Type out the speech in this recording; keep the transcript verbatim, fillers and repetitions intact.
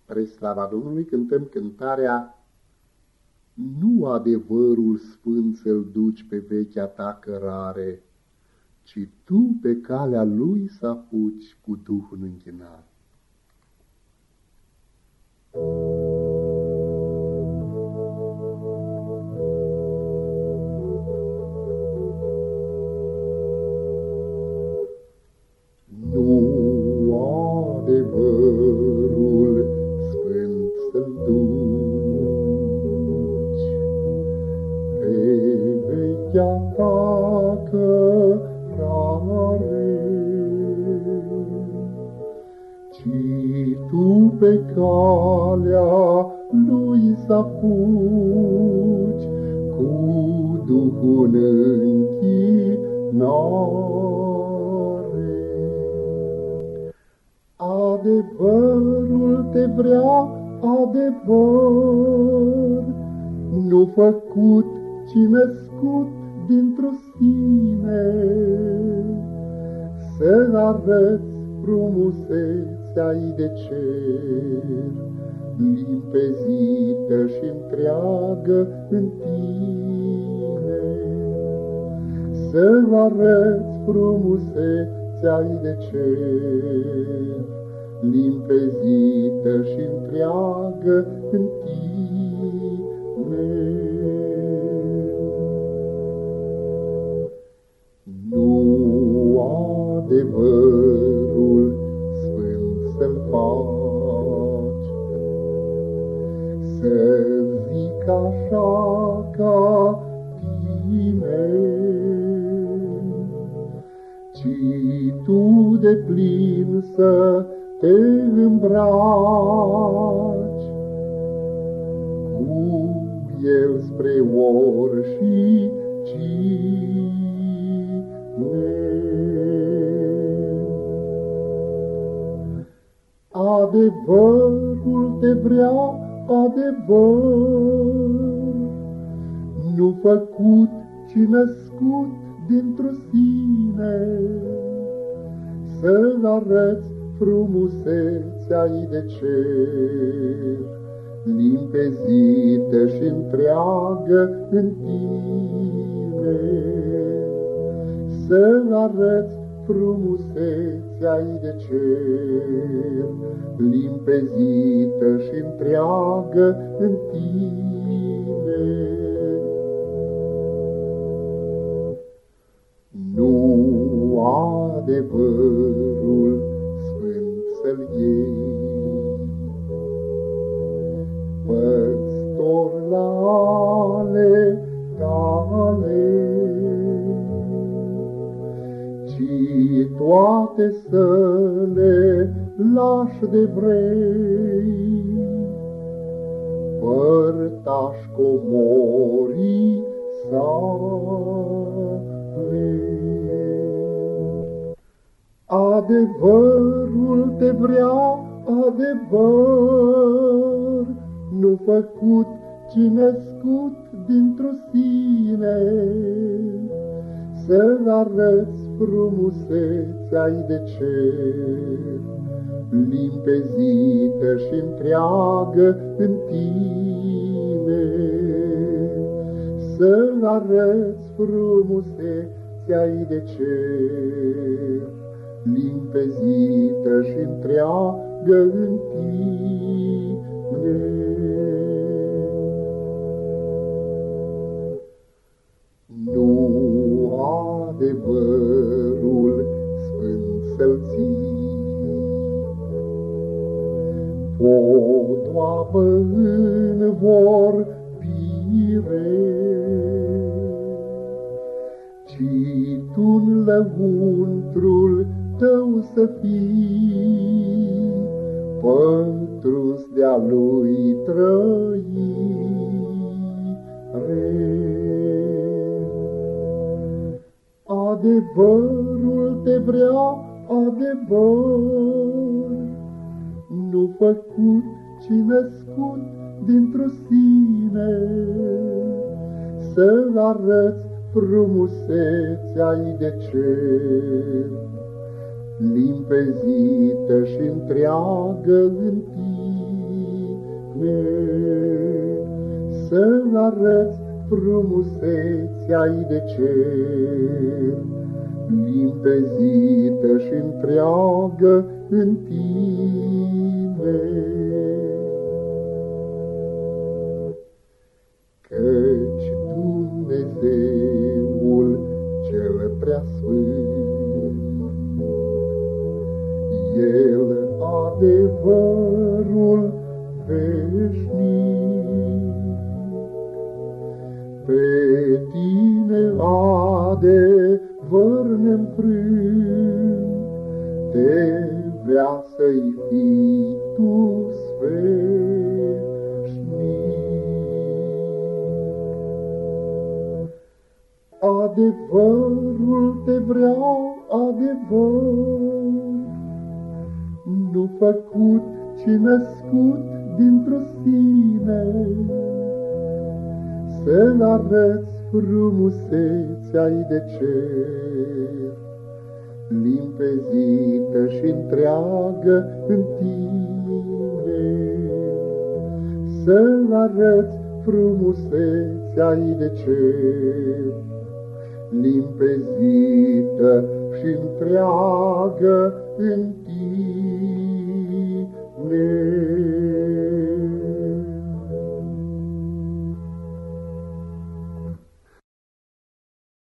Spre slava Domnului cântăm cântarea Nu adevărul sfânt să-l duci pe vechea ta cărare, ci tu pe calea lui să apuci cu Duhul în închinare. Nu adevărul sfânt să-l duci pe vechea ta cărare, ci tu pe calea lui să apuci cu Duhul în închinare. Adevărul te vrea, adevăr, nu făcut, ci născut dintr-o sine, să arăți frumusețea-i de cer, limpezită și întreagă în tine. Să arăți frumusețea-i de cer, limpezită și întreagă în tine. Nu adevărul sfânt să-l faci, să zic așa ca tine, ci tu de plin să te îmbraci cu el spre oricine. Adevărul te vrea, adevăr, nu făcut, ci născut dintr-o sine, să arăți frumusețea-i de cer, limpezită și întreagă în tine. Să arăți frumusețea-i de cer, limpezită și întreagă în tine. Nu adevărul sfânt să-l iei, păstor la ale tale, ci toate să le lași de vrei, părtași comorii sale. Adevărul te vrea, adevăr, nu făcut, ci născut dintr-o sine, să arăți frumusețea-i de cer, limpezită și întreagă în tine. Să arăți frumusețea-i de cer, limpezită și întreagă în tine. Nu adevărul sfânt să-l ții, podoabă în vorbire, ci tu-n lăuntrul tău să fii, pătrus de-a lui trăire. Adevărul te vrea, adevăr, nu făcut, ci născut dintr-o sine, să arăți frumusețea-i de cer, limpezită și întreagă în tine. să-mi arăți frumusețea-i de cer, limpezită și întreagă în tine. Căci Dumnezeul cel preasfânt, El adevărul veșnic, pe tine adevăr ne-nfrânt, te vrea să-i fii tu sfeșnic. Adevărul te vreau, adevăr, nu făcut, ci născut dintr-o sine, să-l arăți frumusețea-i de cer, limpezită și întreagă în tine. Să-l arăți frumusețea-i de cer, limpezită și întreagă în tine.